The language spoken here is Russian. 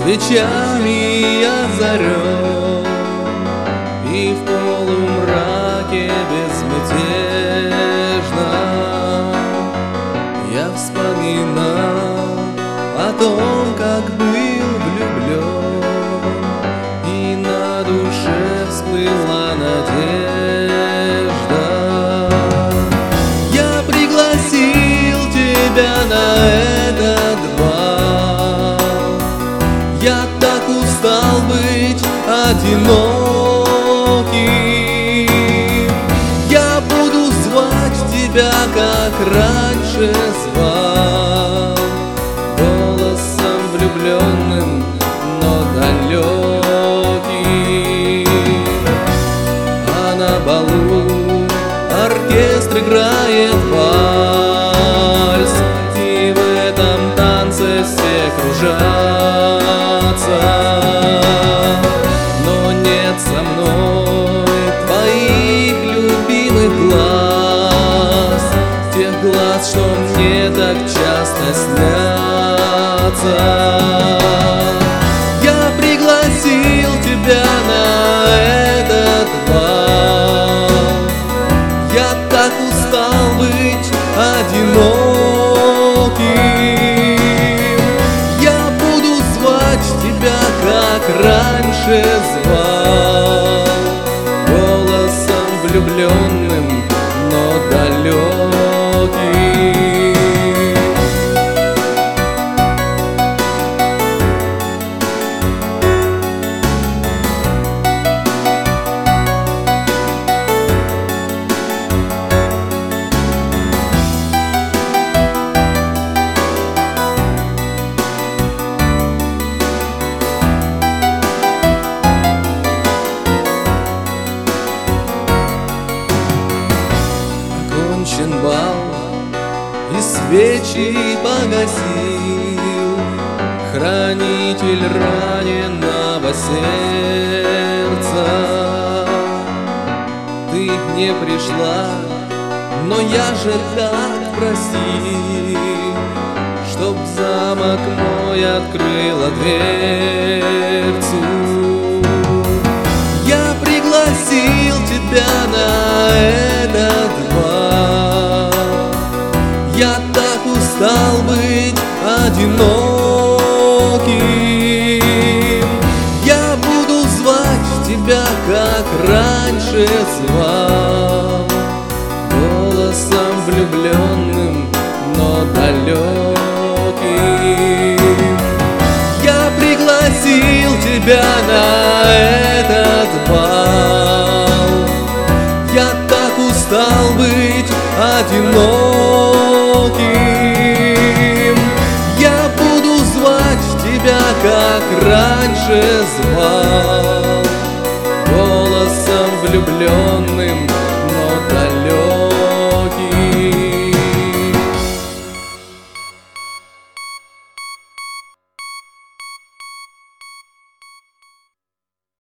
свечами озарен, и в полумраке безмятежно я вспоминал о том, как был влюблен, и на душе всплыла надежда. Я пригласил тебя на этот бал, я так устал быть одиноким. Я буду звать тебя, как раньше звал, голосом влюбленным, но далеким. А на балу оркестр играет вальс, и в этом танце все кружатся. Но нет со мной твоих любимых глаз, тех глаз, что мне так часто снятся. Я пригласил тебя на этот бал, я так устал быть одиноким. Я буду звать тебя, как раньше звал, голосом влюбленным, но далеким. Окончен бал, и свечи погасил хранитель раненого сердца. Ты не пришла, но я же так просил, чтоб замок мой открыла дверцу. Я пригласил тебя на этот бал, я так устал быть одиноким. Я буду звать тебя, как раньше звал, голосом влюбленным, но далеким. Я пригласил тебя на этот бал, я так устал быть одиноким. Я буду звать тебя, как раньше звал, голосом влюбленным,